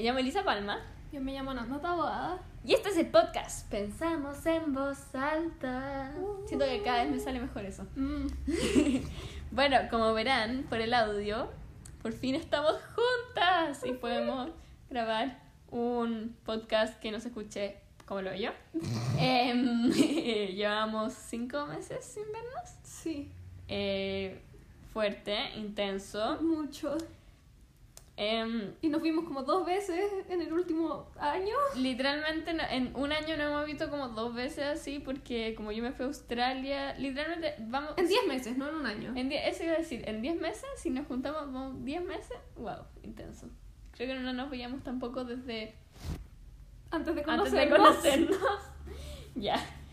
llamo Elisa Palma. Yo me llamo Nanda Taboada. Y este es el podcast Pensamos en Voz Alta. Siento que cada vez me sale mejor eso. Bueno, como verán por el audio, por fin estamos juntas y podemos grabar un podcast que no se escuche como lo veo yo. Llevamos 5 meses sin vernos. Sí. Fuerte, intenso. Mucho. Y nos vimos como 2 veces en el último año. Literalmente en un año nos hemos visto como 2 veces así, porque como yo me fui a Australia, literalmente vamos... En 10 meses, no en un año. Eso iba a decir, en 10 meses, si nos juntamos vamos 10 meses, wow, intenso. Creo que no nos veíamos tampoco desde... Antes de Antes conocernos. de conocernos. Ya.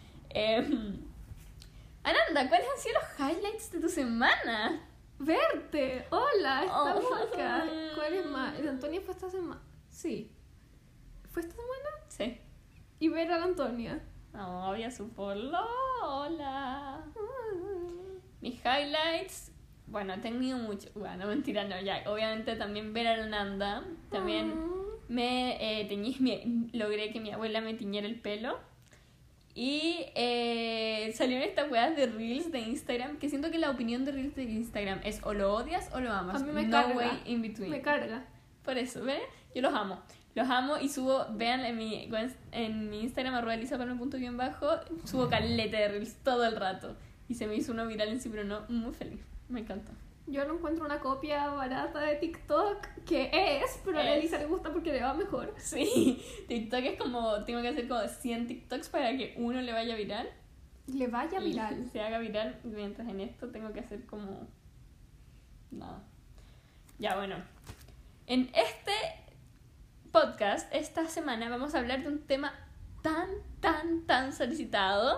Ananda, ¿cuáles han sido los highlights de tu semana? Verte. Hola, estamos Oh. acá. ¿Cuál es más? ¿El Antonia fue esta semana? Sí. ¿Fue esta semana? Sí. Y ver a la Antonia. No, había su polo. Hola. Mis highlights, bueno, he tenido mucho. Bueno, mentira, no, ya. Obviamente también ver a la Nanda. También me logré que mi abuela me tiñera el pelo. Y salieron estas weas de Reels de Instagram, que siento que la opinión de Reels de Instagram es o lo odias o lo amas. A mí me no carga. way in between. Me carga. Por eso, ¿ven? Yo los amo. Los amo y subo, vean en mi Instagram, @elisa_palma_, subo caleta de Reels todo el rato. Y se me hizo uno viral en sí, pero no, muy feliz. Me encanta. Yo no encuentro una copia barata de TikTok, que es, pero a la Elisa le gusta porque le va mejor. Sí, TikTok es como, tengo que hacer como 100 TikToks para que uno le vaya viral. Le vaya Y viral. se haga viral, mientras en esto tengo que hacer como... nada. Ya, bueno. En este podcast, esta semana, vamos a hablar de un tema tan solicitado.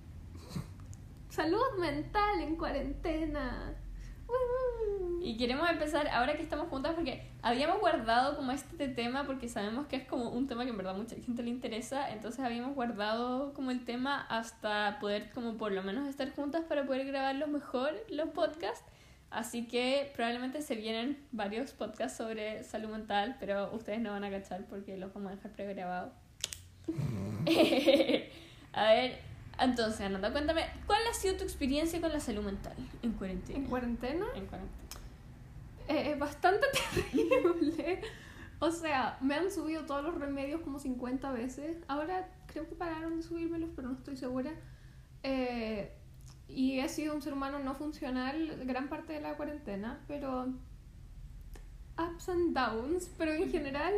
Salud mental en cuarentena. Y queremos empezar ahora que estamos juntas porque habíamos guardado como este tema porque sabemos que es como un tema que en verdad mucha gente le interesa, entonces habíamos guardado como el tema hasta poder como por lo menos estar juntas para poder grabarlos mejor los podcasts. Así que probablemente se vienen varios podcasts sobre salud mental, pero ustedes no van a cachar porque los vamos a dejar pregrabados. A ver, entonces Ananda, cuéntame, ¿cuál ha sido tu experiencia con la salud mental en cuarentena? ¿En cuarentena? En cuarentena. Bastante terrible. O sea, me han subido todos los remedios como 50 veces. Ahora creo que pararon de subírmelos, pero no estoy segura. Y he sido un ser humano no funcional gran parte de la cuarentena, pero ups and downs, pero en general,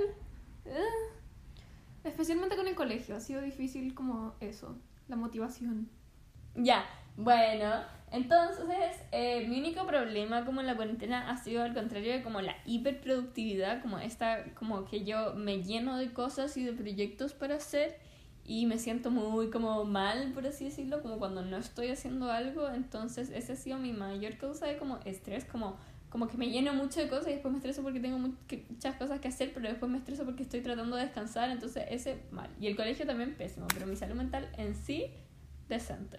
especialmente con el colegio, ha sido difícil como eso, la motivación. Ya, bueno, entonces mi único problema como en la cuarentena ha sido al contrario de como la hiperproductividad, como esta, como que yo me lleno de cosas y de proyectos para hacer y me siento muy como mal, por así decirlo, como cuando no estoy haciendo algo. Entonces esa ha sido mi mayor causa de como estrés, como que me lleno mucho de cosas y después me estreso porque tengo muchas cosas que hacer, pero después me estreso porque estoy tratando de descansar, entonces ese mal. Y el colegio también pésimo, pero mi salud mental en sí decente.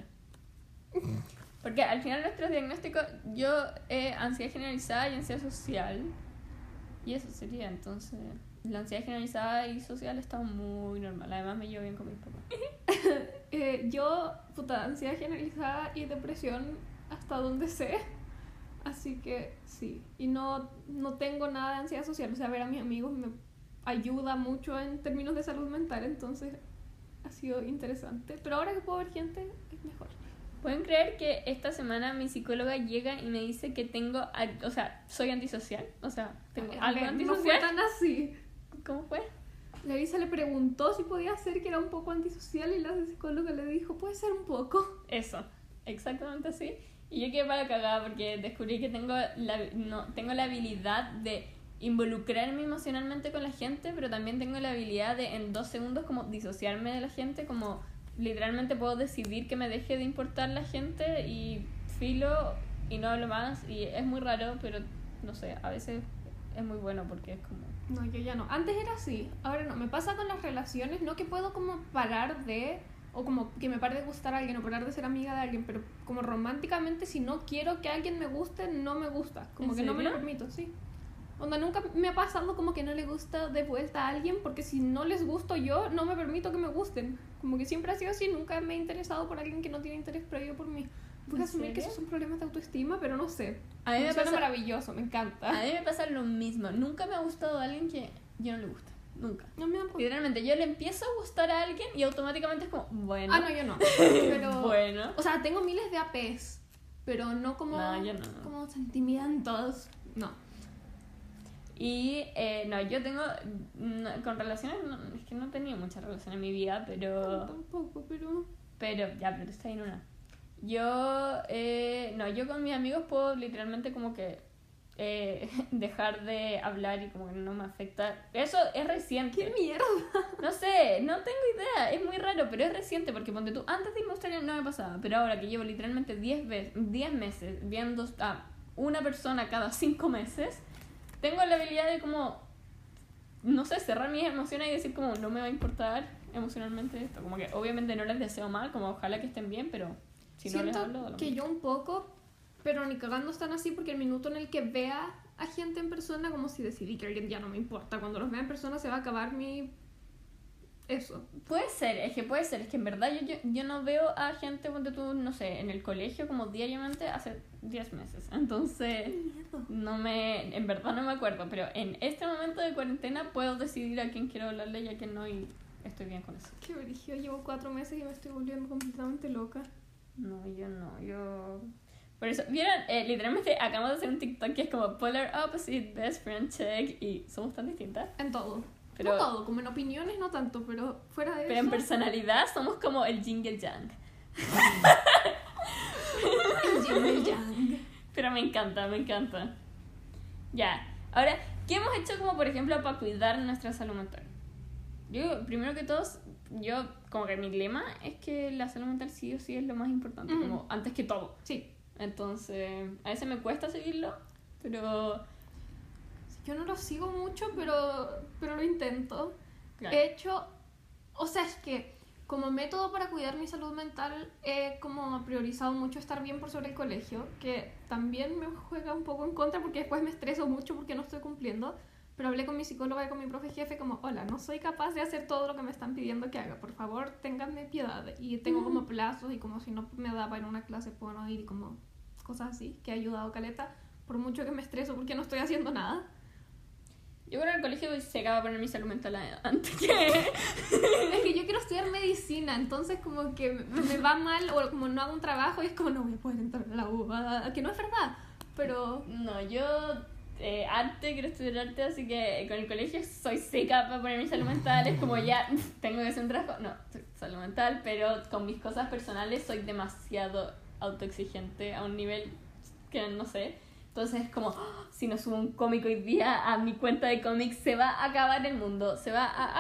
Porque al final nuestros diagnósticos, yo ansiedad generalizada y ansiedad social, y eso sería, entonces la ansiedad generalizada y social está muy normal. Además me llevo bien con mis papás. Yo, ansiedad generalizada y depresión hasta donde sé. Así que sí. Y no tengo nada de ansiedad social. O sea, ver a mis amigos me ayuda mucho en términos de salud mental. Entonces ha sido interesante. Pero ahora que puedo ver gente, es mejor. ¿Pueden creer que esta semana mi psicóloga llega y me dice que tengo, o sea, soy antisocial? O sea, tengo algo No fue antisocial. tan así. ¿Cómo fue? La Elisa le preguntó si podía ser que era un poco antisocial y la psicóloga le dijo, puede ser un poco. Eso, exactamente así. Y yo quedé para cagada porque descubrí que tengo la habilidad de involucrarme emocionalmente con la gente, pero también tengo la habilidad de en 2 segundos como disociarme de la gente, como literalmente puedo decidir que me deje de importar la gente y filo y no hablo más. Y es muy raro, pero no sé, a veces es muy bueno porque es como... No, yo ya no. Antes era así, ahora no. Me pasa con las relaciones, no que puedo como parar de... O como que me pare de gustar a alguien o parar de ser amiga de alguien, pero como románticamente, si no quiero que alguien me guste, no me gusta. Como ¿En que no me lo serio? permito, sí. Onda, nunca me ha pasado como que no le gusta de vuelta a alguien, porque si no les gusto yo, no me permito que me gusten. Como que siempre ha sido así, nunca me he interesado por alguien que no tiene interés previo por mí. Voy a asumir que esos son problemas de autoestima, pero no sé. A mí me suena pasa maravilloso, me encanta. A mí me pasa lo mismo. Nunca me ha gustado a alguien que yo no le gusta. Nunca. No me han puesto. Literalmente, yo le empiezo a gustar a alguien y automáticamente es como, bueno. Ah, no, yo no. Pero, bueno. O sea, tengo miles de APs, pero no como, No, yo no. como sentimientos. No. Y no, yo tengo, con relaciones, es que no he tenido muchas relaciones en mi vida, pero... Tampoco, Pero tú estás en una. Yo con mis amigos puedo literalmente como que dejar de hablar y como que no me afecta. Eso es reciente. ¡Qué mierda! No sé, no tengo idea, es muy raro, pero es reciente porque ponte tú, antes de irme a Australia no me pasaba, pero ahora que llevo literalmente 10 meses viendo a una persona cada 5 meses, tengo la habilidad de como, no sé, cerrar mis emociones y decir como no me va a importar emocionalmente esto, como que obviamente no les deseo mal, como ojalá que estén bien, pero si no les Siento hablo... que yo un poco, pero ni cagando están así, porque el minuto en el que vea a gente en persona, como si decidí que alguien ya no me importa, cuando los vea en persona se va a acabar mi... Eso. Puede ser, es que en verdad yo no veo a gente, ponte tú, no sé, en el colegio como diariamente hace 10 meses. Entonces, en verdad no me acuerdo, pero en este momento de cuarentena puedo decidir a quién quiero hablarle y a quién no, y estoy bien con eso. Qué brillo, llevo 4 meses y me estoy volviendo completamente loca. No, yo... Por eso, ¿vieron? Literalmente acabamos de hacer un TikTok que es como Polar Opposite Best Friend Check y somos tan distintas. En todo. Pero, no todo, como en opiniones no tanto, pero fuera de pero eso... en personalidad somos como el yin y el yang. El yin y el yang. Pero me encanta. Ya, ahora, ¿qué hemos hecho como por ejemplo para cuidar nuestra salud mental? Yo, primero que todo, como que mi lema es que la salud mental sí o sí es lo más importante, como antes que todo. Sí. Entonces, a veces me cuesta seguirlo, pero... Yo no lo sigo mucho, pero lo intento. Claro. He hecho... O sea, es que como método para cuidar mi salud mental he como priorizado mucho estar bien por sobre el colegio, que también me juega un poco en contra porque después me estreso mucho porque no estoy cumpliendo. Pero hablé con mi psicóloga y con mi profe jefe como, hola, no soy capaz de hacer todo lo que me están pidiendo que haga, por favor, ténganme piedad. Y tengo como plazos y como si no me da para ir a una clase puedo no ir y como cosas así, que ha ayudado caleta, por mucho que me estreso porque no estoy haciendo nada. Yo creo que el colegio se acaba de poner mi salud mental antes que... Es que yo quiero estudiar medicina, entonces como que me va mal o como no hago un trabajo y es como no voy a poder entrar a la U, que no es verdad, pero... No, yo arte, quiero estudiar arte, así que con el colegio soy seca para poner mi salud mental, es como ya tengo que hacer un trabajo, no, salud mental, pero con mis cosas personales soy demasiado autoexigente a un nivel que no sé. Entonces es como, si no subo un cómic hoy día a mi cuenta de cómics, se va a acabar el mundo. Si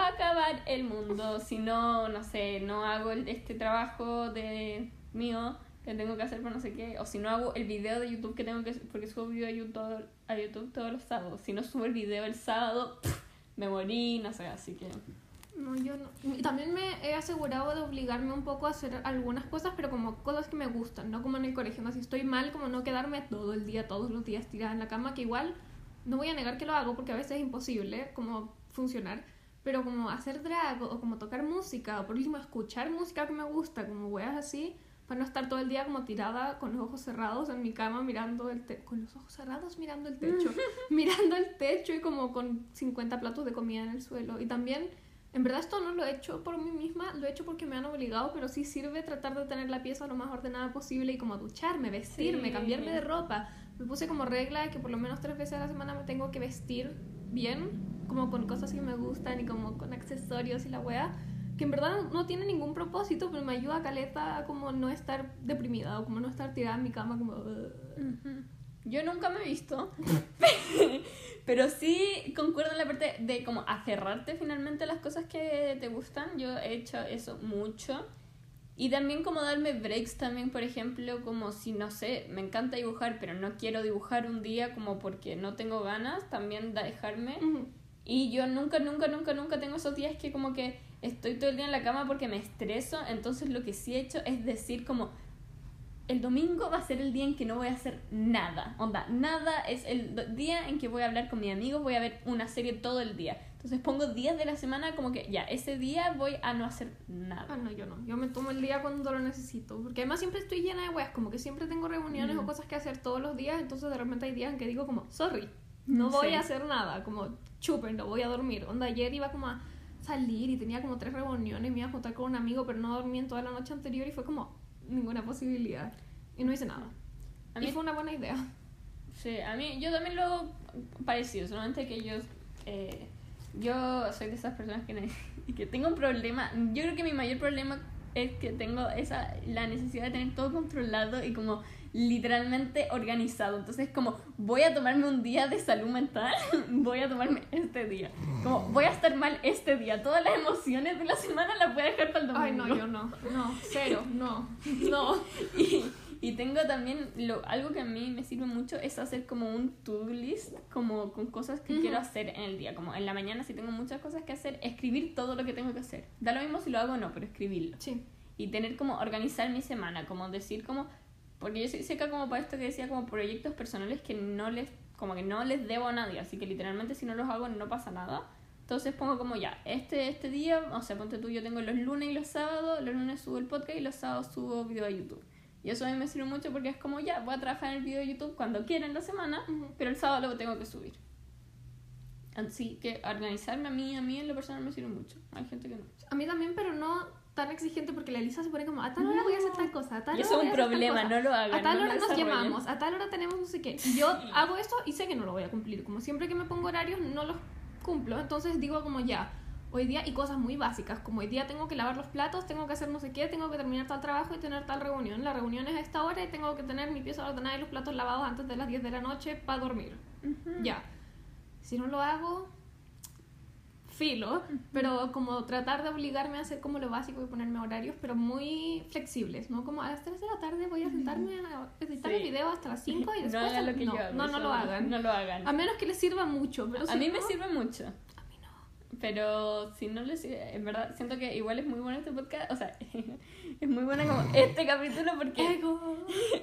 no, no sé, no hago este trabajo mío que tengo que hacer por no sé qué. O si no hago el video de YouTube que tengo que hacer, porque subo video a YouTube todos los sábados. Si no subo el video el sábado, me morí, no sé, así que... No, yo no. También me he asegurado de obligarme un poco a hacer algunas cosas, pero como cosas que me gustan, no como en el colegio. No, si estoy mal, como no quedarme todo el día, todos los días tirada en la cama, que igual no voy a negar que lo hago porque a veces es imposible como funcionar, pero como hacer drag o como tocar música o por último escuchar música que me gusta, como weas así, para no estar todo el día como tirada con los ojos cerrados en mi cama mirando con los ojos cerrados mirando el techo, mirando el techo y como con 50 platos de comida en el suelo. Y también... En verdad esto no lo he hecho por mí misma, lo he hecho porque me han obligado, pero sí sirve tratar de tener la pieza lo más ordenada posible y como ducharme, vestirme, sí. Cambiarme de ropa. Me puse como regla de que por lo menos 3 veces a la semana me tengo que vestir bien, como con cosas que me gustan y como con accesorios y la wea, que en verdad no tiene ningún propósito, pero me ayuda a caleta a como no estar deprimida o como no estar tirada en mi cama como... Yo nunca me he visto, pero sí concuerdo en la parte de como aferrarte finalmente a las cosas que te gustan. Yo he hecho eso mucho. Y también como darme breaks también, por ejemplo, como si, no sé, me encanta dibujar, pero no quiero dibujar un día como porque no tengo ganas, también dejarme. Y yo nunca tengo esos días que como que estoy todo el día en la cama porque me estreso. Entonces lo que sí he hecho es decir como... el domingo va a ser el día en que no voy a hacer nada. Onda, nada es el día en que voy a hablar con mis amigos, voy a ver una serie todo el día. Entonces pongo días de la semana como que ya, ese día voy a no hacer nada. Ah, no, yo no. Yo me tomo el día cuando lo necesito. Porque además siempre estoy llena de weas. Como que siempre tengo reuniones o cosas que hacer todos los días. Entonces de repente hay días en que digo como, sorry, no voy a hacer nada. Como, chupen, no voy a dormir. Onda, ayer iba como a salir y tenía como 3 reuniones. Me iba a juntar con un amigo, pero no dormí en toda la noche anterior. Y fue como, ninguna posibilidad. Y no hice nada. A mí Y fue una buena idea. Sí, a mí, yo también lo hago parecido, solamente que yo soy de esas personas que tengo un problema. Yo creo que mi mayor problema es que tengo la necesidad de tener todo controlado y como literalmente organizado. Entonces como voy a tomarme un día de salud mental, voy a tomarme este día. Como voy a estar mal este día. Todas las emociones de la semana las voy a dejar para el domingo. Ay, no, yo no. No, cero, no. Y tengo también, algo que a mí me sirve mucho es hacer como un to-do list, como con cosas que quiero hacer en el día. Como en la mañana, si tengo muchas cosas que hacer, escribir todo lo que tengo que hacer. Da lo mismo si lo hago o no, pero escribirlo. Sí. Y tener como, organizar mi semana, como decir como, porque yo soy seca como para esto que decía, como proyectos personales que no les debo a nadie. Así que literalmente si no los hago no pasa nada. Entonces pongo como ya, este día, o sea, ponte tú, yo tengo los lunes y los sábados, los lunes subo el podcast y los sábados subo video a YouTube. Y eso a mí me sirve mucho porque es como ya, voy a trabajar en el video de YouTube cuando quiera en la semana, pero el sábado lo tengo que subir. Así que organizarme a mí en lo personal me sirve mucho. Hay gente que no. A mí también, pero no tan exigente porque la Elisa se pone como, a tal hora voy a hacer tal cosa, a tal hora eso es un problema, no lo hagan. A tal hora no nos llamamos, a tal hora tenemos no sé qué. Y yo hago esto y sé que no lo voy a cumplir. Como siempre que me pongo horarios no los cumplo. Entonces digo como ya, hoy día, y cosas muy básicas, como hoy día tengo que lavar los platos, tengo que hacer no sé qué, tengo que terminar tal trabajo y tener tal reunión. La reunión es a esta hora y tengo que tener mi pieza ordenada y los platos lavados antes de las 10 de la noche para dormir. Ya. Si no lo hago, filo, pero como tratar de obligarme a hacer como lo básico y ponerme horarios, pero muy flexibles, ¿no? Como a las 3 de la tarde voy a sentarme a editar el video hasta las 5 y después... No hagan lo que yo hago. No lo hagan. No lo hagan. A menos que les sirva mucho. Pero a mí me sirve mucho. A mí no. Pero si no les sirve, en verdad, siento que igual es muy bueno este podcast, o sea, es muy bueno como este capítulo porque... Ego.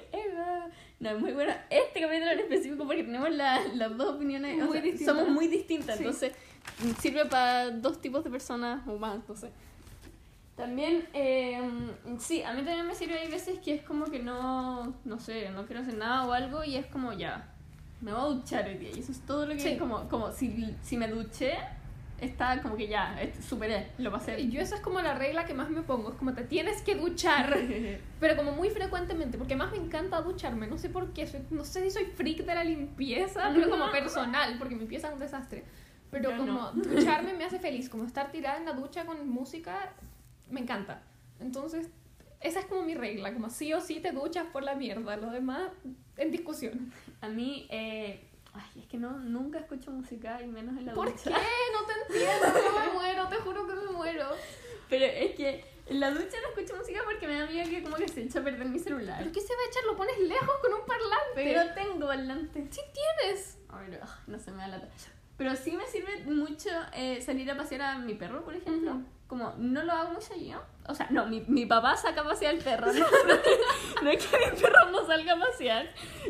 No, es muy bueno este capítulo en específico porque tenemos las dos opiniones, Muy o sea, distintas. somos muy distintas, Sí. entonces sirve para dos tipos de personas o más, entonces. También, sí, a mí también me sirve, hay veces que es como que no sé, no quiero hacer nada o algo y es como ya, me voy a duchar hoy día y eso es todo lo que Sí. como si me duché, está como que ya, superé, lo pasé. Y yo esa es como la regla que más me pongo, es como te tienes que duchar, pero como muy frecuentemente, porque más me encanta ducharme, no sé por qué, no sé si soy freak de la limpieza, pero como personal, porque mi pieza es un desastre, pero Yo como no. ducharme me hace feliz, como estar tirada en la ducha con música, me encanta. Entonces, esa es como mi regla, como sí o sí te duchas por la mierda, lo demás en discusión. A mí, es que nunca escucho música y menos en la ¿Por ducha. qué? No te entiendo, yo me muero, te juro que me muero. Pero es que en la ducha no escucho música porque me da miedo que como que se echa a perder mi celular. ¿Pero qué se va a echar? Lo pones lejos con un parlante. Pero tengo parlante. Sí tienes. A ver, no se me da la lata. Pero sí me sirve mucho salir a pasear a mi perro, por ejemplo. Como no lo hago muy seguido. O sea, no, mi papá saca a pasear al perro. No es que mi perro no salga a pasear.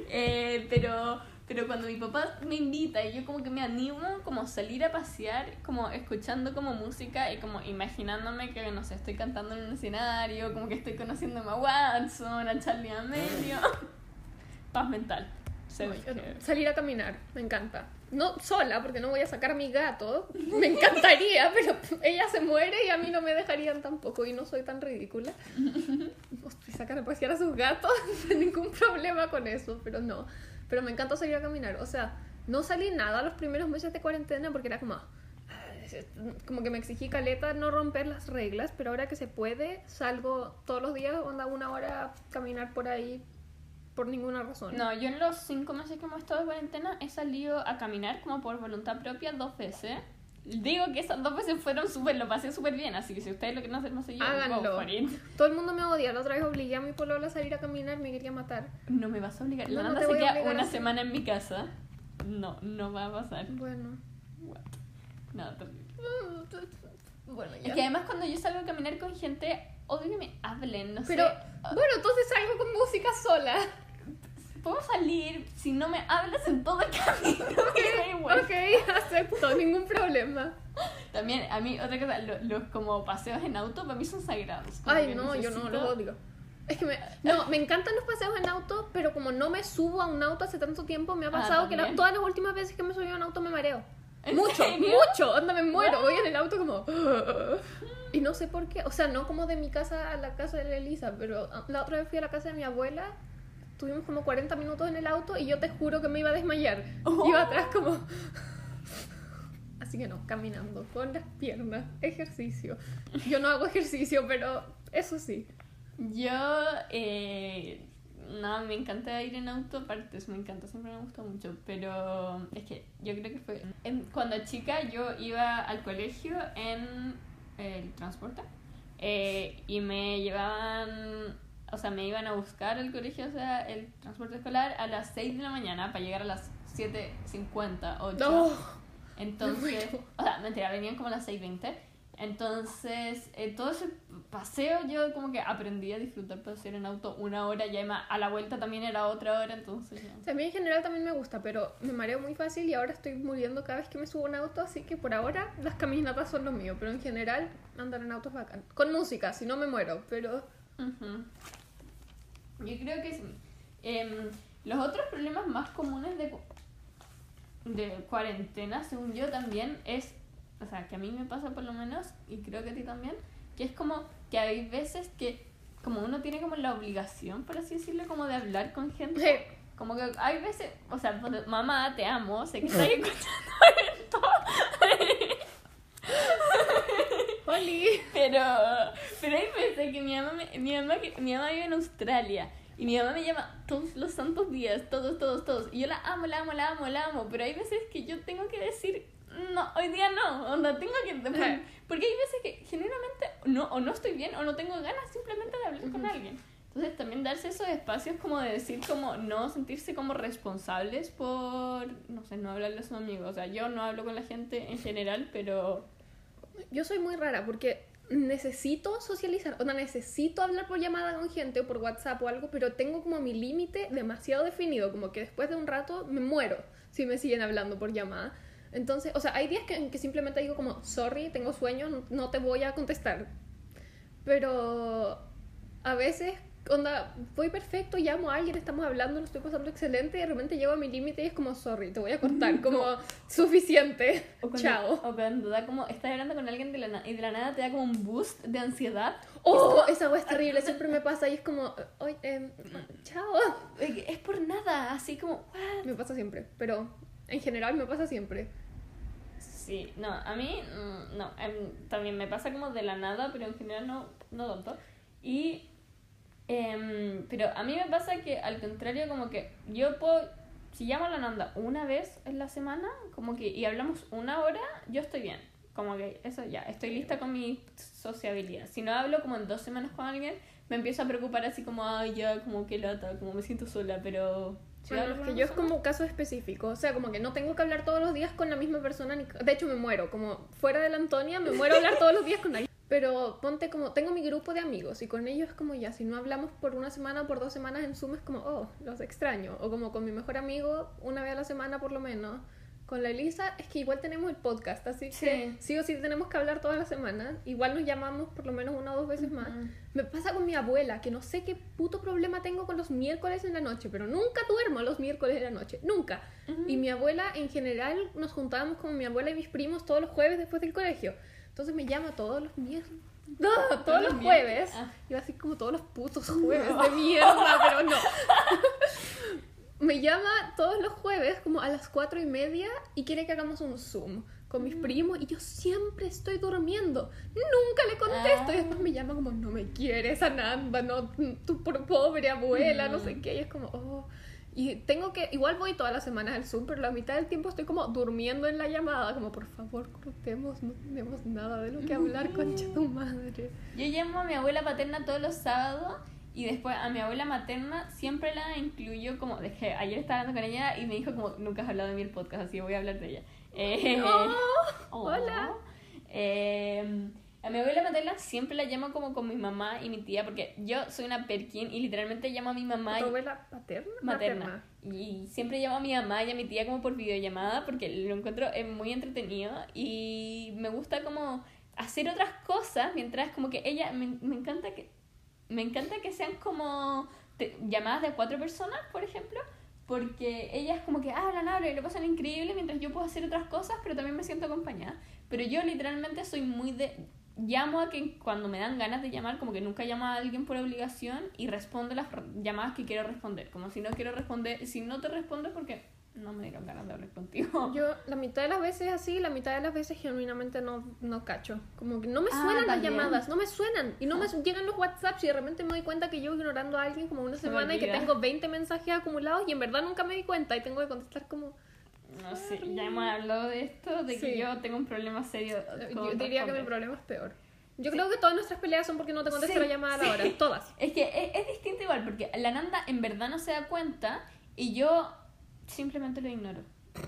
Pero cuando mi papá me invita y yo como que me animo como salir a pasear, como escuchando como música y como imaginándome que, no sé, estoy cantando en un escenario, como que estoy conociendo a Emma Watson, a Charlie D'Amelio. Paz mental. Salir a caminar, me encanta. No sola, porque no voy a sacar a mi gato. Me encantaría, pero ella se muere y a mí no me dejarían tampoco. Y no soy tan ridícula. Estoy sacando a pasear a sus gatos, ningún problema con eso, pero no. Pero me encanta salir a caminar. O sea, no salí nada los primeros meses de cuarentena porque era como que me exigí caleta no romper las reglas, pero ahora que se puede, salgo todos los días, onda 1 hora a caminar por ahí por ninguna razón. No, yo en los 5 meses que hemos estado de cuarentena he salido a caminar como por voluntad propia 2 veces. Digo que esas 2 veces lo pasé súper bien, así que si ustedes lo quieren hacer más seguido, háganlo. go for it. Todo el mundo me odia. La otra vez obligué a mi polola a salir a caminar, me quería matar. No me vas a obligar. No, La no Nanda te se voy a queda obligar una a hacer. semana en mi casa. No va a pasar. Bueno. What? No, terrible. Bueno, Es que además cuando yo salgo a caminar con gente, odio que me hablen, no Pero sé. Bueno, entonces salgo con música sola. Podemos salir si no me hablas en todo el camino. Me da igual. Ok, acepto, ningún problema. También, a mí, otra cosa, los como paseos en auto para mí son sagrados. Como Ay, que no, yo no, necesito- los odio. Es que me encantan los paseos en auto, pero como no me subo a un auto hace tanto tiempo, me ha pasado que ¿también? todas las últimas veces que me subí a un auto me mareo. ¿En Mucho, serio? mucho, onda me muero, voy en el auto como... Y no sé por qué, o sea, no como de mi casa a la casa de la Elisa, pero la otra vez fui a la casa de mi abuela, tuvimos como 40 minutos en el auto y yo te juro que me iba a desmayar. Oh. Iba atrás como... Así que no, caminando, con las piernas, ejercicio. Yo no hago ejercicio, pero eso sí. Yo, no, me encanta ir en auto, aparte eso me encanta, siempre me gustó mucho, pero es que yo creo que fue... Cuando chica yo iba al colegio en el transporte y me llevaban, o sea, me iban a buscar al colegio, o sea, el transporte escolar a las 6 de la mañana para llegar a las 7:50, 8. No. Entonces, o sea, mentira, venían como a las 6:20. Entonces, todo ese paseo yo como que aprendí a disfrutar pasear en auto 1 hora, y además a la vuelta también era otra hora, entonces ya. O sea, a mí en general también me gusta, pero me mareo muy fácil y ahora estoy muriendo cada vez que me subo a un auto, así que por ahora las caminatas son lo mío, pero en general andar en auto es bacán. Con música, si no me muero, pero... Ujú. Yo creo que sí. Los otros problemas más comunes de cuarentena, según yo también, es, o sea, que a mí me pasa por lo menos, y creo que a ti también, que es como que hay veces que como uno tiene como la obligación, por así decirlo, como de hablar con gente. Como que hay veces, o sea, mamá, te amo, sé que estás escuchando esto, ¡Holi! pero hay veces que mi mamá vive en Australia. Y mi mamá me llama todos los santos días, todos. Y yo la amo, pero hay veces que yo tengo que decir, no, hoy día no, onda, tengo que... Porque hay veces que genuinamente o no estoy bien o no tengo ganas simplemente de hablar con alguien. Entonces también darse esos espacios como de decir, como no sentirse como responsables por, no sé, no hablarle a sus amigos. O sea, yo no hablo con la gente en general, pero... Yo soy muy rara porque necesito socializar, o sea, necesito hablar por llamada con gente o por WhatsApp o algo, pero tengo como mi límite demasiado definido, como que después de un rato me muero si me siguen hablando por llamada. Entonces, o sea, hay días que simplemente digo como, sorry, tengo sueño, no te voy a contestar. Pero a veces, onda, voy perfecto, llamo a alguien, estamos hablando, lo estoy pasando excelente y de repente llego a mi límite y es como, sorry, te voy a cortar, como, suficiente, chao. O cuando da como, estás hablando con alguien y de la nada te da como un boost de ansiedad. Oh, esa wea es terrible, siempre me pasa y es como, oye, chao. Es por nada, así como, what? Me pasa siempre, pero en general me pasa siempre. Sí, no, a mí no, también me pasa como de la nada, pero en general no tanto. Y, pero a mí me pasa que al contrario, como que yo puedo, si llamo a la Nanda una vez en la semana, como que, y hablamos 1 hora, yo estoy bien. Como que eso ya, estoy lista con mi sociabilidad. Si no hablo como en 2 semanas con alguien, me empiezo a preocupar así como, ay, ya, como que lata, como me siento sola, pero... Si Bueno, hablo es con que una yo es persona- como caso específico, o sea, como que no tengo que hablar todos los días con la misma persona, de hecho me muero, como fuera de la Antonia, me muero a hablar todos los días con alguien. Pero ponte como, tengo mi grupo de amigos y con ellos es como ya, si no hablamos por 1 semana o por 2 semanas en Zoom es como, oh, los extraño. O como con mi mejor amigo, 1 vez a la semana por lo menos. Con la Elisa es que igual tenemos el podcast, así que sí o sí tenemos que hablar todas las semanas. Igual nos llamamos por lo menos 1 o 2 veces más. Me pasa con mi abuela, que no sé qué puto problema tengo con los miércoles en la noche, pero nunca duermo los miércoles en la noche, nunca. Y mi abuela, en general, nos juntábamos con mi abuela y mis primos todos los jueves después del colegio. Entonces me llama todos los miércoles. No, todos los jueves. Iba así como todos los putos jueves de mierda, pero no. Me llama todos los jueves como a las 4:30 y quiere que hagamos un Zoom con mis primos y yo siempre estoy durmiendo. Nunca le contesto y después me llama como, no me quieres, Ananda, no, tu pobre abuela, no sé qué. Y es como, oh... Y tengo que, igual voy todas las semanas al Zoom, pero la mitad del tiempo estoy como durmiendo en la llamada, como por favor cortemos, no tenemos nada de lo que hablar, concha tu madre. Yo llamo a mi abuela paterna todos los sábados y después a mi abuela materna siempre la incluyo como, ayer estaba hablando con ella y me dijo como, nunca has hablado de mí el podcast, así que voy a hablar de ella. Hola. A A mi abuela materna siempre la llamo como con mi mamá y mi tía, porque yo soy una Perkin y literalmente llamo a mi mamá. ¿Tu abuela paterna? Materna. Y siempre llamo a mi mamá y a mi tía como por videollamada porque lo encuentro muy entretenido y me gusta como hacer otras cosas mientras como que ella, me encanta que sean como llamadas de 4 personas, por ejemplo, porque ellas como que hablan y lo pasan increíble mientras yo puedo hacer otras cosas, pero también me siento acompañada. Pero yo literalmente soy muy de... Llamo a que cuando me dan ganas de llamar, como que nunca llamo a alguien por obligación y respondo las llamadas que quiero responder. Como si no quiero responder, si no te respondo es porque no me dieron ganas de hablar contigo. Yo la mitad de las veces así, la mitad de las veces genuinamente no cacho. Como que no me suenan las llamadas, no me suenan. Y no me llegan los WhatsApps y de repente me doy cuenta que llevo ignorando a alguien como una semana y que tengo 20 mensajes acumulados y en verdad nunca me di cuenta y tengo que contestar como... No sé, ya hemos hablado de esto, de que yo tengo un problema serio. Yo diría que mi problema es peor. Yo creo que todas nuestras peleas son porque no te contesto la llamada a la hora, todas. Es que es distinto igual, porque la Nanda en verdad no se da cuenta y yo simplemente lo ignoro.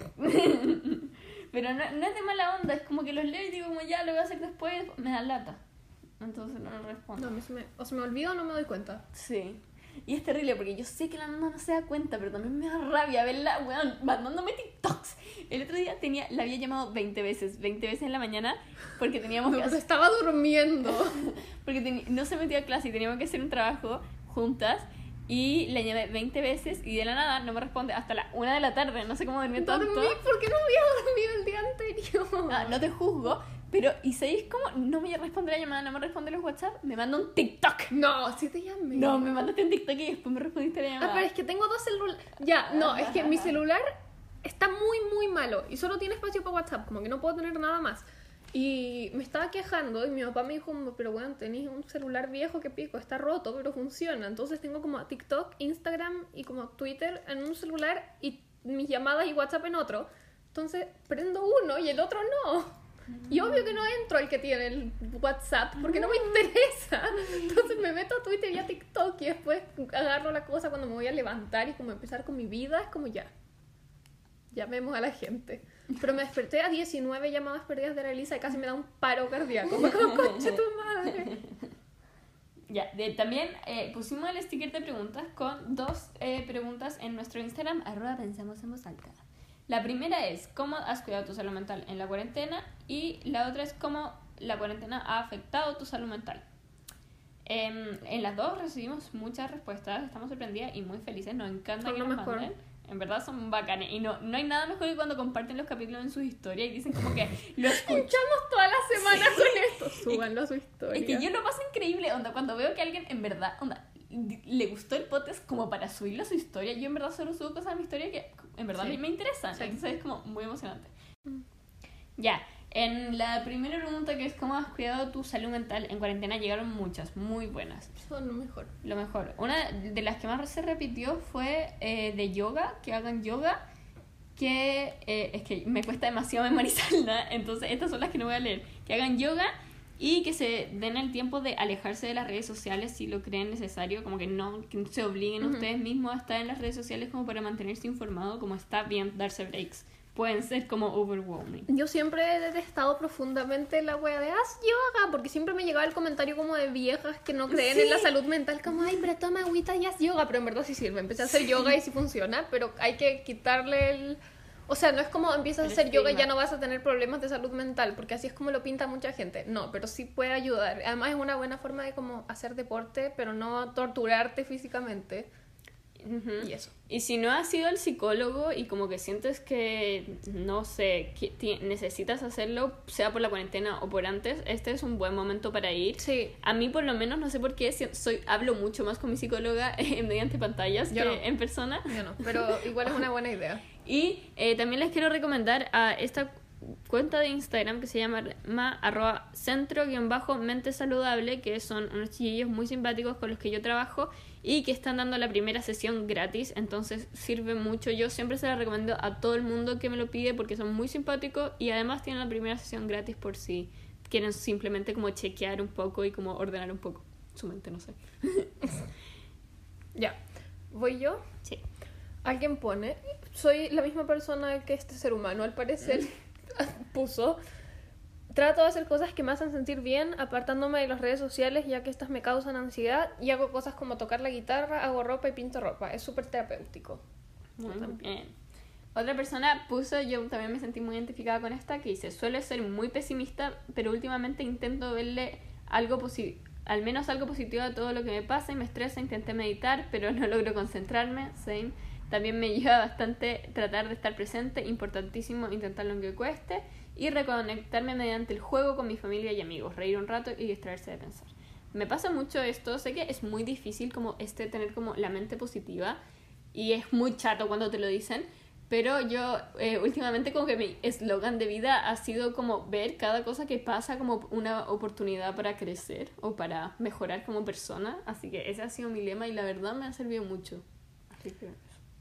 Pero no es de mala onda, es como que los leo y digo como ya lo voy a hacer después, me da lata. Entonces no lo respondo. No, a mí se me olvida o no me doy cuenta. Sí. Y es terrible porque yo sé que la Nanda no se da cuenta, pero también me da rabia verla, weón, mandándome TikToks. El otro día la había llamado 20 veces en la mañana porque teníamos que hacer... estaba durmiendo. Porque no se metía a clase y teníamos que hacer un trabajo juntas y la llamé 20 veces y de la nada no me responde hasta la 1 de la tarde, no sé cómo dormí tanto. ¿Por qué no había dormido el día anterior? No te juzgo. Pero, ¿y sabéis cómo? No me responde la llamada, no me responde los WhatsApp, me manda un TikTok. No, sí te llamé. No, me mandaste un TikTok y después me respondiste la llamada. Pero es que tengo 2 celulares. Ya, no, es que mi celular está muy malo y solo tiene espacio para WhatsApp, como que no puedo tener nada más. Y me estaba quejando y mi papá me dijo, pero bueno, tenés un celular viejo que pico, está roto, pero funciona. Entonces tengo como TikTok, Instagram y como Twitter en un celular y mis llamadas y WhatsApp en otro. Entonces prendo uno y el otro no. Y obvio que no entro al que tiene el WhatsApp porque no me interesa. Entonces me meto a Twitter y a TikTok y después agarro la cosa cuando me voy a levantar y como empezar con mi vida. Es como ya, llamemos a la gente. Pero me desperté a 19 llamadas perdidas de la Elisa y casi me da un paro cardíaco. Me como, concha tu madre. Ya, también pusimos el sticker de preguntas con 2 preguntas en nuestro Instagram, @pensamosenvozalta. La primera es, ¿cómo has cuidado tu salud mental en la cuarentena? Y la otra es, ¿cómo la cuarentena ha afectado tu salud mental? En las 2 recibimos muchas respuestas, estamos sorprendidas y muy felices, nos encanta que nos manden. En verdad son bacanes y no hay nada mejor que cuando comparten los capítulos en sus historias y dicen como que lo escuchamos todas las semanas con esto, súbanlo a su historia. Es que yo lo paso increíble, onda, cuando veo que alguien en verdad, onda, le gustó el podcast como para subirlo a su historia. Yo en verdad solo subo cosas a mi historia que en verdad a mí me interesan, entonces es como muy emocionante. Ya, en la primera pregunta, que es ¿cómo has cuidado tu salud mental en cuarentena? Llegaron muchas, muy buenas. Son lo mejor. Una de las que más se repitió fue de yoga, que hagan yoga, que es que me cuesta demasiado memorizarla, entonces estas son las que no voy a leer. Que hagan yoga y que se den el tiempo de alejarse de las redes sociales si lo creen necesario, como que no se obliguen ustedes mismos a estar en las redes sociales como para mantenerse informado, como está bien darse breaks. Pueden ser como overwhelming. Yo siempre he detestado profundamente la wea de haz yoga, porque siempre me llegaba el comentario como de viejas que no creen en la salud mental, como ay, pero toma agüita y haz yoga, pero en verdad sí sirve. Empecé a hacer yoga y sí funciona, pero hay que quitarle el... O sea, no es como empiezas a hacer yoga y ya no vas a tener problemas de salud mental, porque así es como lo pinta mucha gente. No, pero sí puede ayudar. Además es una buena forma de como hacer deporte, pero no torturarte físicamente. Y eso. Y si no has ido al psicólogo y como que sientes que, no sé, que necesitas hacerlo, sea por la cuarentena o por antes, este es un buen momento para ir. Sí. A mí por lo menos, no sé por qué, hablo mucho más con mi psicóloga mediante pantallas que en persona. Yo no, pero igual es una buena idea. Y también les quiero recomendar a esta cuenta de Instagram que se llama @centro_mente saludable, que son unos chiquillos muy simpáticos con los que yo trabajo y que están dando la primera sesión gratis, entonces sirve mucho. Yo siempre se la recomiendo a todo el mundo que me lo pide porque son muy simpáticos y además tienen la primera sesión gratis por si quieren simplemente como chequear un poco y como ordenar un poco su mente, no sé. Ya, ¿voy yo? Sí. Alguien pone, soy la misma persona que este ser humano, al parecer puso, trato de hacer cosas que me hacen sentir bien, apartándome de las redes sociales, ya que estas me causan ansiedad, y hago cosas como tocar la guitarra, hago ropa y pinto ropa. Es súper terapéutico. Muy bien. Otra persona puso, yo también me sentí muy identificada con esta, que dice, suelo ser muy pesimista, pero últimamente intento verle algo al menos algo positivo a todo lo que me pasa y me estresa. Intenté meditar, pero no logro concentrarme. Same. También me ayuda bastante tratar de estar presente, importantísimo intentarlo aunque cueste, y reconectarme mediante el juego con mi familia y amigos, reír un rato y distraerse de pensar. Me pasa mucho esto, sé que es muy difícil como tener como la mente positiva, y es muy chato cuando te lo dicen, pero yo últimamente como que mi eslogan de vida ha sido como ver cada cosa que pasa como una oportunidad para crecer o para mejorar como persona, así que ese ha sido mi lema y la verdad me ha servido mucho. Así que...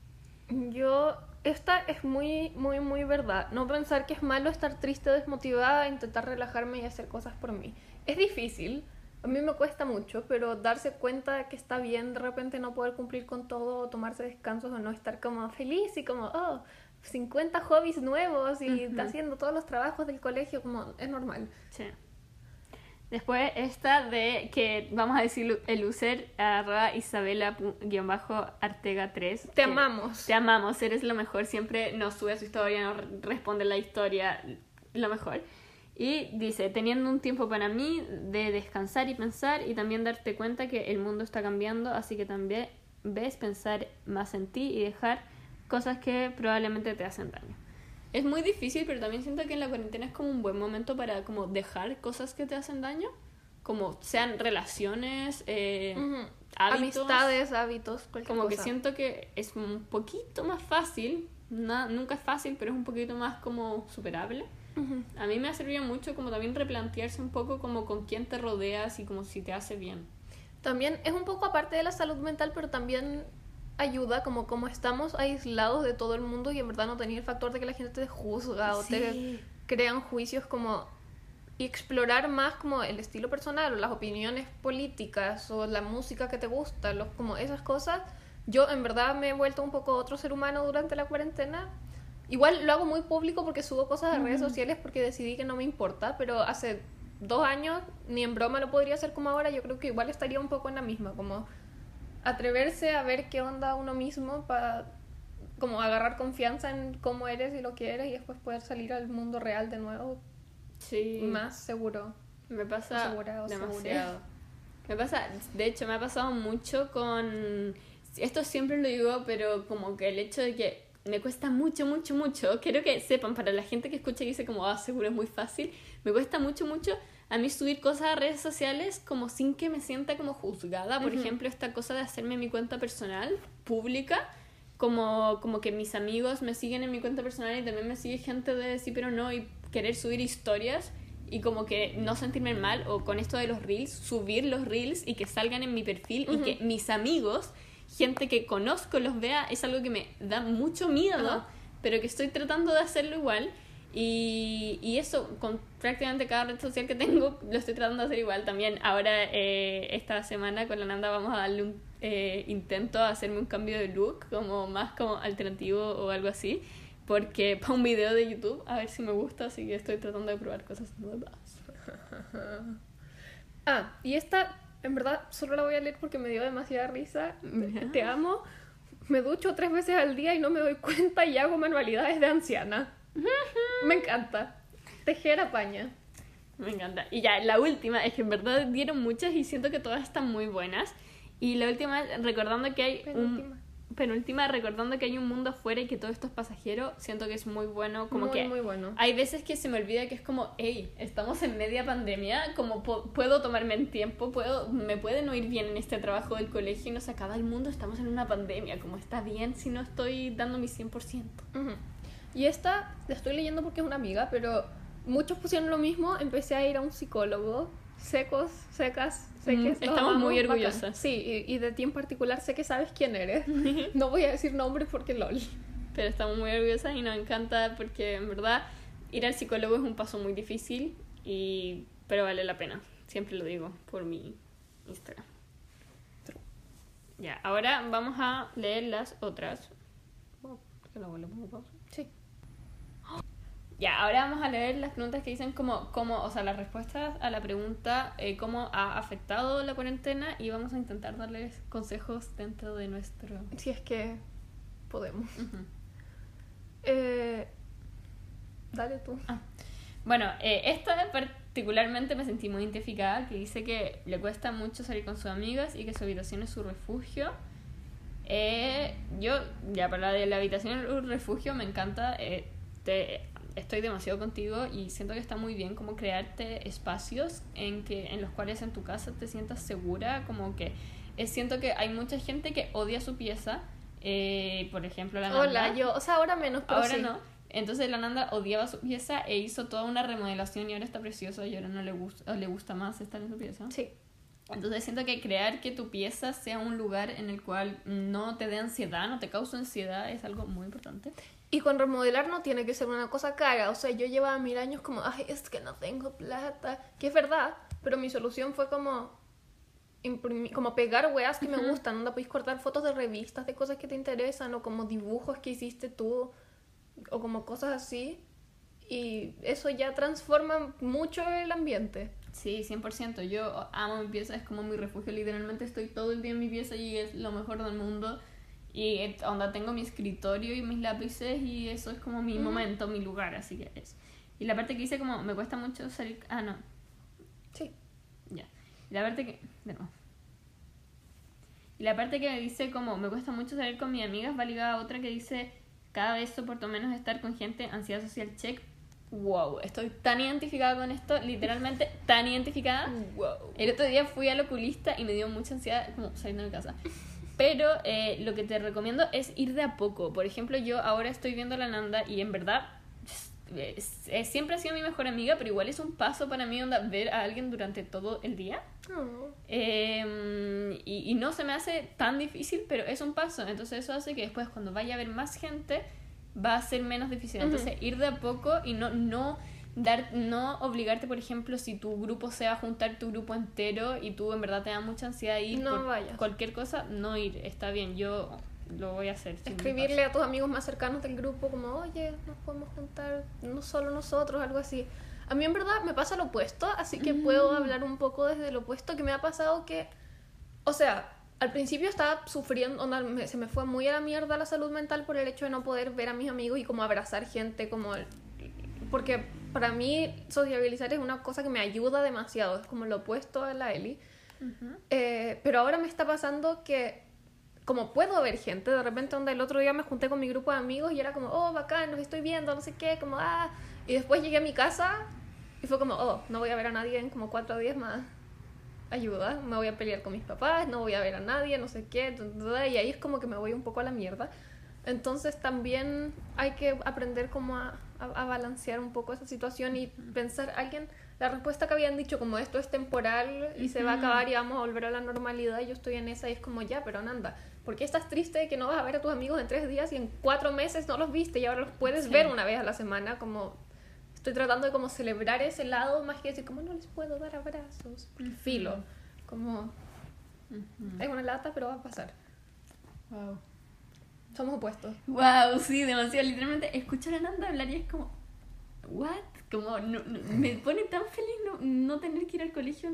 Esta es muy, muy, muy verdad. No pensar que es malo estar triste o desmotivada, intentar relajarme y hacer cosas por mí. Es difícil, a mí me cuesta mucho, pero darse cuenta de que está bien de repente no poder cumplir con todo, tomarse descansos o no estar como feliz y como, 50 hobbies nuevos y haciendo todos los trabajos del colegio, como es normal. Sí. Después esta de que vamos a decir el user @Isabela_Artega3. Te amamos. Te amamos, eres lo mejor. Siempre nos sube a su historia, nos responde la historia, lo mejor. Y dice, teniendo un tiempo para mí de descansar y pensar y también darte cuenta que el mundo está cambiando, así que también ves pensar más en ti y dejar cosas que probablemente te hacen daño. Es muy difícil, pero también siento que en la cuarentena es como un buen momento para como dejar cosas que te hacen daño, como sean relaciones, hábitos. Amistades, hábitos, cualquier como cosa. Que siento que es un poquito más fácil, nunca es fácil, pero es un poquito más como superable. A mí me ha servido mucho como también replantearse un poco como con quién te rodeas y como si te hace bien. También es un poco aparte de la salud mental, pero también ayuda como estamos aislados de todo el mundo y en verdad no tenía el factor de que la gente te juzga o te crean juicios como, y explorar más como el estilo personal o las opiniones políticas o la música que te gusta, como esas cosas. Yo en verdad me he vuelto un poco otro ser humano durante la cuarentena. Igual lo hago muy público porque subo cosas a redes sociales porque decidí que no me importa, pero hace 2 años ni en broma lo podría hacer como ahora. Yo creo que igual estaría un poco en la misma, como atreverse a ver qué onda uno mismo para como agarrar confianza en cómo eres y lo que eres y después poder salir al mundo real de nuevo más seguro. Me pasa demasiado. De hecho me ha pasado mucho con esto, siempre lo digo, pero como que el hecho de que me cuesta mucho, quiero que sepan, para la gente que escucha y dice como, seguro es muy fácil, me cuesta mucho a mí subir cosas a redes sociales como sin que me sienta como juzgada. Por ejemplo, esta cosa de hacerme mi cuenta personal pública, como que mis amigos me siguen en mi cuenta personal y también me sigue gente de sí pero no y querer subir historias y como que no sentirme mal, o con esto de los reels, subir los reels y que salgan en mi perfil y que mis amigos, gente que conozco, los vea, es algo que me da mucho miedo, pero que estoy tratando de hacerlo igual. Y eso, con prácticamente cada red social que tengo, lo estoy tratando de hacer igual también. Ahora, esta semana con la Nanda vamos a darle un intento a hacerme un cambio de look, como más como alternativo o algo así, porque para un video de YouTube, a ver si me gusta, así que estoy tratando de probar cosas nuevas. Y esta, en verdad, solo la voy a leer porque me dio demasiada risa. Te amo. Me ducho 3 veces al día y no me doy cuenta y hago manualidades de anciana. Me encanta. Tejer apaña. Me encanta. Y ya, la última, es que en verdad dieron muchas y siento que todas están muy buenas. Y la última, recordando que hay penúltima, recordando que hay un mundo afuera y que todo esto es pasajero, siento que es muy bueno. Como muy, que muy bueno. Hay veces que se me olvida que es como, hey, estamos en media pandemia, como puedo tomarme el tiempo, me puede no ir bien en este trabajo del colegio y no se acaba el mundo, estamos en una pandemia, como está bien si no estoy dando mi 100%. Y esta la estoy leyendo porque es una amiga, pero muchos pusieron lo mismo. Empecé a ir a un psicólogo. Secos, secas, seques. Estamos muy orgullosas. Bacán. Sí, y de ti en particular sé que sabes quién eres. No voy a decir nombres porque lol. Pero estamos muy orgullosas y nos encanta porque en verdad ir al psicólogo es un paso muy difícil, pero vale la pena. Siempre lo digo por mi Instagram. Ya, ahora vamos a leer las otras. ¿Por qué no le pongo pausa? Sí. Ya, ahora vamos a leer las preguntas que dicen o sea, las respuestas a la pregunta cómo ha afectado la cuarentena y vamos a intentar darles consejos dentro de nuestro... Si es que podemos. Uh-huh. Dale tú. Bueno, esta particularmente me sentí muy identificada, que dice que le cuesta mucho salir con sus amigas y que su habitación es su refugio. Yo, ya para la habitación es un refugio, me encanta, estoy demasiado contigo y siento que está muy bien como crearte espacios en los cuales en tu casa te sientas segura, como que siento que hay mucha gente que odia su pieza, por ejemplo la Nanda. Hola, o sea, ahora menos, pero ahora sí. no. Entonces la Nanda odiaba su pieza e hizo toda una remodelación y ahora está preciosa y ahora no le gusta más estar en su pieza. Sí. Entonces siento que crear que tu pieza sea un lugar en el cual no te dé ansiedad, no te cause ansiedad, es algo muy importante. Y con remodelar no tiene que ser una cosa cara. O sea, yo llevaba 1000 años como, ay, es que no tengo plata. Que es verdad, pero mi solución fue como como pegar weas que me gustan. ¿No? Podéis cortar fotos de revistas, de cosas que te interesan, o como dibujos que hiciste tú, o como cosas así. Y eso ya transforma mucho el ambiente. Sí, 100%. Yo amo mi pieza, es como mi refugio. Literalmente estoy todo el día en mi pieza y es lo mejor del mundo. Y onda, tengo mi escritorio y mis lápices y eso es como mi momento, mi lugar, así que es. Y la parte que dice como, me cuesta mucho salir... Ah, no. Sí. Ya. Y la parte que... De nuevo. Y la parte que me dice como, me cuesta mucho salir con mis amigas va ligada a otra que dice, cada vez soporto menos estar con gente, ansiedad social check. Wow, estoy tan identificada con esto, literalmente tan identificada. Wow. El otro día fui al oculista y me dio mucha ansiedad como salir de mi casa. Pero lo que te recomiendo es ir de a poco. Por ejemplo, yo ahora estoy viendo a la Nanda y en verdad siempre ha sido mi mejor amiga, pero igual es un paso para mí onda, ver a alguien durante todo el día. Oh. Y no se me hace tan difícil, pero es un paso. Entonces eso hace que después cuando vaya a ver más gente va a ser menos difícil. Entonces ir de a poco y no obligarte, por ejemplo, si tu grupo se va a juntar tu grupo entero y tú en verdad te da mucha ansiedad ir No por vayas. cualquier cosa, no ir, está bien, yo lo voy a hacer. Escribirle a tus amigos más cercanos del grupo como, oye, nos podemos juntar, no solo nosotros, algo así. A mí en verdad me pasa lo opuesto, así que puedo hablar un poco desde lo opuesto, que me ha pasado que, o sea, al principio estaba sufriendo, se me fue muy a la mierda la salud mental por el hecho de no poder ver a mis amigos y como abrazar gente, como porque para mí sociabilizar es una cosa que me ayuda demasiado, es como lo opuesto a la Eli. Pero ahora me está pasando que como puedo ver gente, de repente el otro día me junté con mi grupo de amigos y era como, oh, bacán, los estoy viendo, no sé qué, como, y después llegué a mi casa y fue como, oh, no voy a ver a nadie en como 4 días más. Ayuda, me voy a pelear con mis papás, no voy a ver a nadie, no sé qué, y ahí es como que me voy un poco a la mierda. Entonces también hay que aprender como a balancear un poco esa situación y pensar, la respuesta que habían dicho como esto es temporal y se va a acabar y vamos a volver a la normalidad, y yo estoy en esa y es como ya, pero Nanda, ¿por qué estás triste de que no vas a ver a tus amigos en 3 días y en 4 meses no los viste y ahora los puedes ver una vez a la semana? Como estoy tratando de como celebrar ese lado más que decir como no les puedo dar abrazos, filo, como es una lata pero va a pasar. Wow. Somos opuestos. Wow, sí, demasiado. Literalmente escuchar a Nanda hablar y es como, what? Como me pone tan feliz no tener que ir al colegio.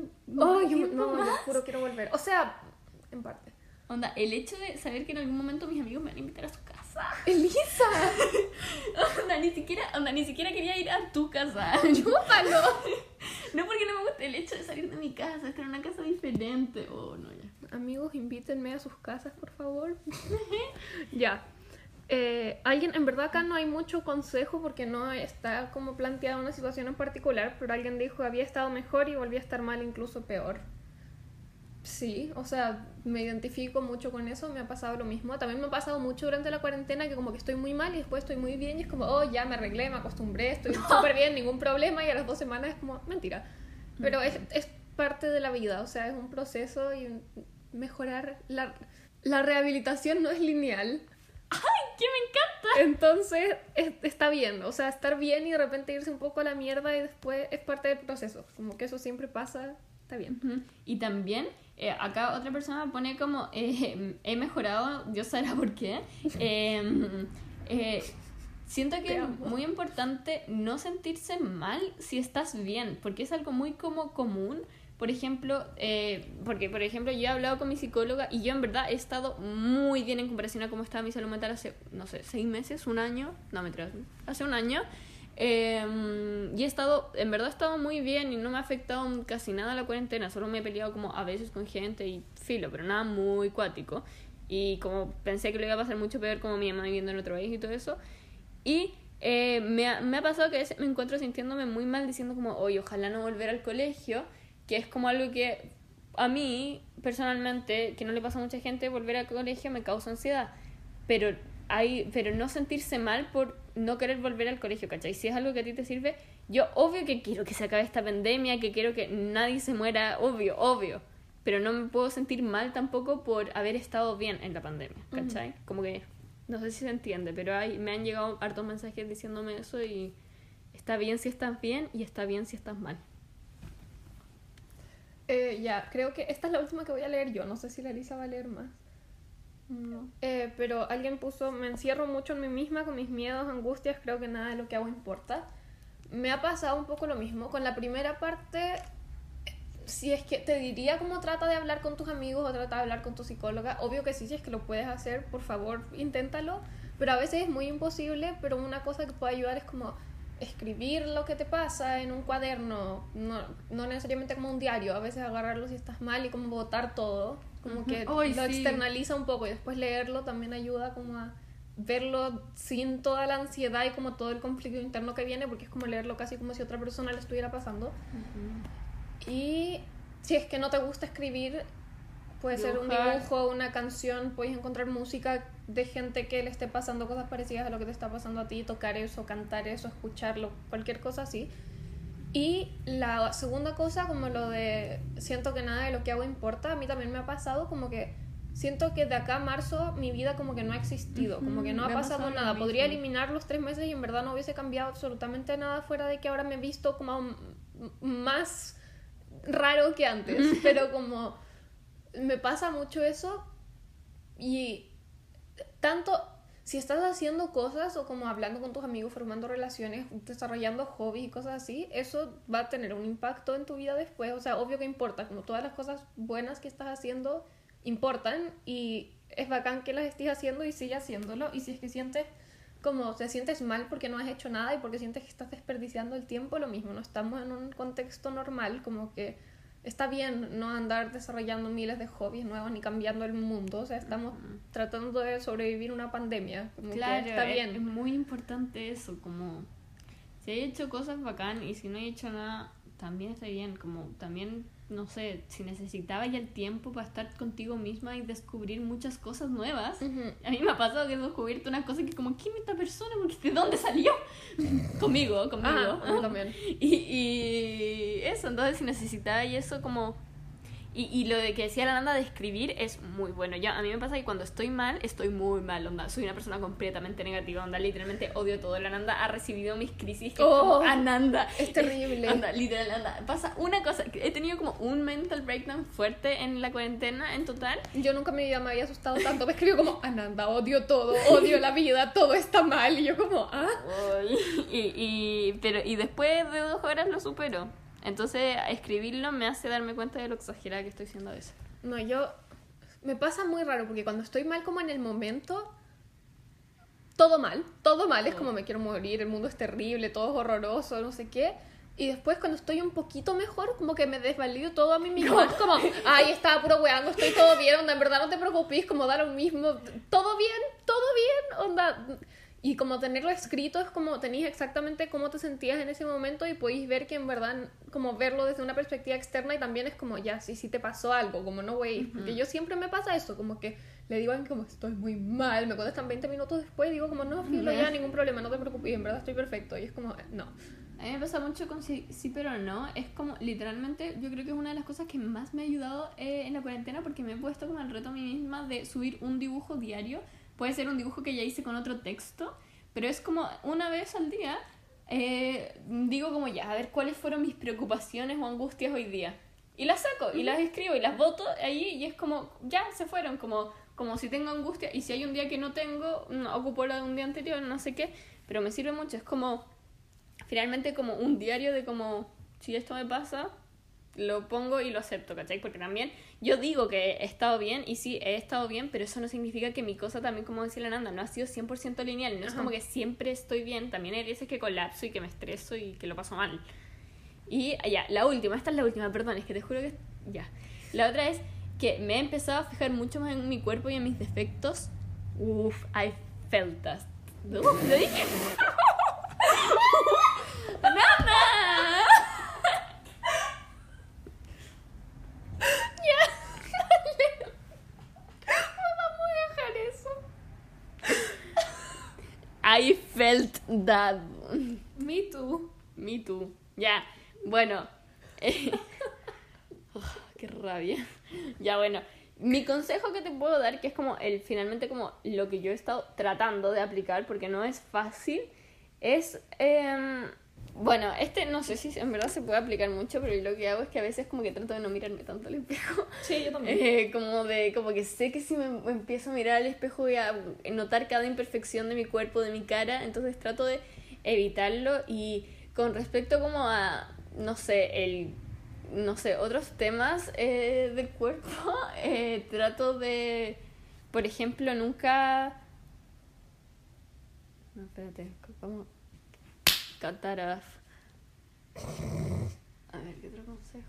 Yo juro quiero volver. O sea, en parte. Onda, el hecho de saber que en algún momento mis amigos me van a invitar a su casa. ¡Elisa! Onda, ni siquiera quería ir a tu casa. ¡Chúpalo! No, porque no me gusta el hecho de salir de mi casa, estar en una casa diferente. Oh, no, ya. Amigos, invítenme a sus casas, por favor. Ya. Alguien, en verdad acá no hay mucho consejo porque no está como planteada una situación en particular, pero alguien dijo había estado mejor y volví a estar mal, incluso peor. Sí, o sea, me identifico mucho con eso, me ha pasado lo mismo. También me ha pasado mucho durante la cuarentena que como que estoy muy mal y después estoy muy bien y es como, oh, ya me arreglé, me acostumbré, estoy súper bien, ningún problema, y a las 2 semanas es como, mentira. Pero es parte de la vida, o sea, es un proceso y mejorar. La rehabilitación no es lineal. ¡Ay, que me encanta! Entonces, está bien, o sea, estar bien y de repente irse un poco a la mierda y después es parte del proceso. Como que eso siempre pasa, está bien. Y también, acá otra persona pone como, he mejorado, Dios sabrá por qué, siento que es muy importante no sentirse mal si estás bien, porque es algo muy como común. Por ejemplo, porque por ejemplo yo he hablado con mi psicóloga y yo en verdad he estado muy bien en comparación a cómo estaba mi salud mental hace, no sé, 6 meses, un año, no me traes, hace un año. Y he estado, en verdad he estado muy bien y no me ha afectado casi nada la cuarentena, solo me he peleado como a veces con gente y filo, pero nada muy cuático. Y como pensé que lo iba a pasar mucho peor como mi mamá viviendo en otro país y todo eso. Y me ha pasado que a veces me encuentro sintiéndome muy mal diciendo como, oye, ojalá no volver al colegio, que es como algo que a mí, personalmente, que no le pasa a mucha gente, volver al colegio me causa ansiedad. Pero no sentirse mal por no querer volver al colegio, ¿cachai? Si es algo que a ti te sirve, yo obvio que quiero que se acabe esta pandemia, que quiero que nadie se muera, obvio. Pero no me puedo sentir mal tampoco por haber estado bien en la pandemia, ¿cachai? Como que, no sé si se entiende, pero me han llegado hartos mensajes diciéndome eso y está bien si estás bien y está bien si estás mal. Ya, creo que esta es la última que voy a leer yo. No sé si la Elisa va a leer más. No. Pero alguien puso, me encierro mucho en mí misma con mis miedos, angustias, creo que nada de lo que hago importa. Me ha pasado un poco lo mismo. Con la primera parte, si es que te diría cómo trata de hablar con tus amigos o trata de hablar con tu psicóloga. Obvio que sí, si es que lo puedes hacer, por favor, inténtalo. Pero a veces es muy imposible, pero una cosa que puede ayudar es como escribir lo que te pasa en un cuaderno, no necesariamente como un diario, a veces agarrarlo si estás mal y como botar todo, como que lo externaliza un poco y después leerlo también ayuda como a verlo sin toda la ansiedad y como todo el conflicto interno que viene, porque es como leerlo casi como si otra persona le estuviera pasando. Y si es que no te gusta escribir, puede ser un dibujo, una canción, puedes encontrar música de gente que le esté pasando cosas parecidas a lo que te está pasando a ti, tocar eso, cantar eso, escucharlo, cualquier cosa así. Y la segunda cosa, como lo de siento que nada de lo que hago importa, a mí también me ha pasado como que siento que de acá a marzo mi vida como que no ha existido, como que no ha pasado nada. Podría eliminar los 3 meses y en verdad no hubiese cambiado absolutamente nada fuera de que ahora me he visto como más raro que antes, pero como me pasa mucho eso y tanto si estás haciendo cosas o como hablando con tus amigos, formando relaciones, desarrollando hobbies y cosas así, eso va a tener un impacto en tu vida después, o sea, obvio que importa, como todas las cosas buenas que estás haciendo importan y es bacán que las estés haciendo y sigas haciéndolo. Y si es que sientes como te sientes mal porque no has hecho nada y porque sientes que estás desperdiciando el tiempo, lo mismo, no estamos en un contexto normal, como que está bien no andar desarrollando miles de hobbies nuevos ni cambiando el mundo, o sea, estamos tratando de sobrevivir una pandemia, como claro, que está bien. Es muy importante eso, como si he hecho cosas bacán y si no he hecho nada, también está bien, como también, no sé, si necesitaba ya el tiempo para estar contigo misma y descubrir muchas cosas nuevas. A mí me ha pasado que he descubierto una cosa que como, ¿quién es esta persona? ¿De dónde salió? conmigo. También. Y eso, entonces si necesitaba y eso como... Y lo de que decía la Nanda de escribir es muy bueno. A mí me pasa que cuando estoy mal, estoy muy mal, onda. Soy una persona completamente negativa, onda. Literalmente odio todo. La Nanda ha recibido mis crisis que es como, Ananda. Es terrible. Onda, literal, Nanda. Pasa una cosa, he tenido como un mental breakdown fuerte en la cuarentena en total. Yo nunca en mi vida me había asustado tanto. Me escribió como, Ananda, odio todo, odio la vida, todo está mal. Y yo como, y después de 2 horas lo supero. Entonces, escribirlo me hace darme cuenta de lo exagerada que estoy siendo a veces. No, me pasa muy raro porque cuando estoy mal como en el momento, todo mal, es como me quiero morir, el mundo es terrible, todo es horroroso, no sé qué. Y después cuando estoy un poquito mejor, como que me desvalido todo a mí mismo. Es como, ay, estaba puro weando, estoy todo bien, onda, en verdad no te preocupes, como da lo mismo, todo bien, onda. Y como tenerlo escrito es como tenías exactamente cómo te sentías en ese momento y podéis ver que en verdad, como verlo desde una perspectiva externa y también es como, ya, sí te pasó algo, como no voy a ir. Porque yo siempre me pasa eso, como que le digo a alguien como, estoy muy mal, me contestan 20 minutos después y digo como, no, filo, ya, ningún problema, no te preocupes, en verdad estoy perfecto. Y es como, no. A mí me pasa mucho con sí pero no. Es como, literalmente, yo creo que es una de las cosas que más me ha ayudado en la cuarentena porque me he puesto como el reto a mí misma de subir un dibujo diario. Puede ser un dibujo que ya hice con otro texto, pero es como una vez al día digo como ya, a ver cuáles fueron mis preocupaciones o angustias hoy día. Y las saco, y las escribo, y las boto ahí, y es como, ya, se fueron, como si tengo angustia, y si hay un día que no tengo, ocupo la de un día anterior, no sé qué, pero me sirve mucho. Es como, finalmente como un diario de como, si esto me pasa, lo pongo y lo acepto, ¿cachai? Porque también yo digo que he estado bien, y sí, he estado bien, pero eso no significa que mi cosa también, como decía la Nanda, no ha sido 100% lineal, no es como que siempre estoy bien, también hay veces que colapso y que me estreso y que lo paso mal. Y ya, la última, esta es la última, perdón, es que te juro que ya. La otra es que me he empezado a fijar mucho más en mi cuerpo y en mis defectos. Uf, I felt that. ¿Lo dije? ¡Nada! I felt that. Me too. Me too. Ya, bueno. Qué rabia. Ya, bueno. Mi consejo que te puedo dar, que es como finalmente como lo que yo he estado tratando de aplicar, porque no es fácil, es... bueno, no sé si en verdad se puede aplicar mucho, pero lo que hago es que a veces como que trato de no mirarme tanto al espejo. Sí, yo también. Como que sé que si me empiezo a mirar al espejo voy a notar cada imperfección de mi cuerpo, de mi cara, entonces trato de evitarlo. Y con respecto como a, no sé, otros temas del cuerpo, trato de, por ejemplo, nunca... No, espérate, ¿cómo? Cut off. A ver, ¿qué otro consejo?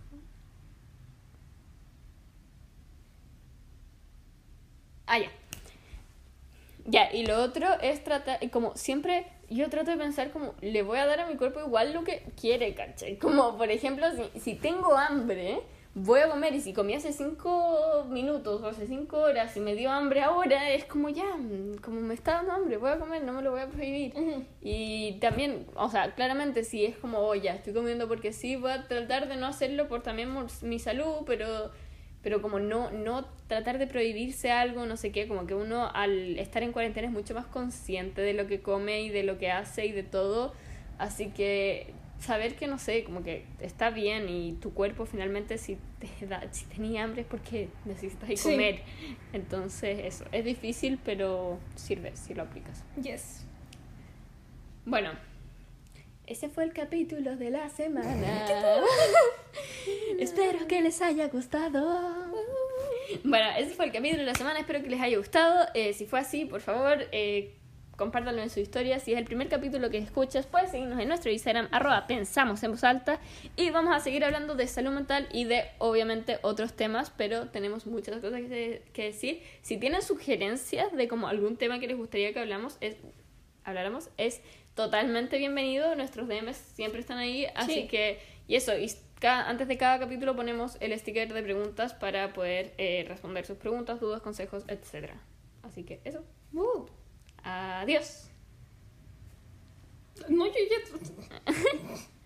Ah, ya. Ya, y lo otro es tratar, como siempre, yo trato de pensar como, le voy a dar a mi cuerpo igual lo que quiere, ¿cachai? Como, por ejemplo, si tengo hambre, voy a comer, y si comí hace 5 minutos o hace 5 horas y me dio hambre ahora, es como ya, como me está dando hambre, voy a comer, no me lo voy a prohibir. Uh-huh. Y también, o sea, claramente si es como, oh, ya, estoy comiendo porque sí, voy a tratar de no hacerlo por también mi salud, pero como no tratar de prohibirse algo, no sé qué, como que uno al estar en cuarentena es mucho más consciente de lo que come y de lo que hace y de todo, así que saber que, no sé, como que está bien, y tu cuerpo finalmente si tenías hambre es porque necesitas ir a comer. Sí. Entonces eso, es difícil, pero sirve si lo aplicas. Yes. Bueno, ese fue el capítulo de la semana. Espero que les haya gustado. Bueno, ese fue el capítulo de la semana, espero que les haya gustado. Si fue así, por favor, compártanlo en su historia. Si es el primer capítulo que escuchas, puedes seguirnos en nuestro Instagram, @pensamosenvozalta, y vamos a seguir hablando de salud mental y de, obviamente, otros temas, pero tenemos muchas cosas que decir. Si tienen sugerencias de como algún tema que les gustaría que habláramos, es totalmente bienvenido. Nuestros DMs siempre están ahí, así sí. Que, y eso, antes de cada capítulo ponemos el sticker de preguntas para poder responder sus preguntas, dudas, consejos, etc. Así que eso. Adiós. No, yo ya...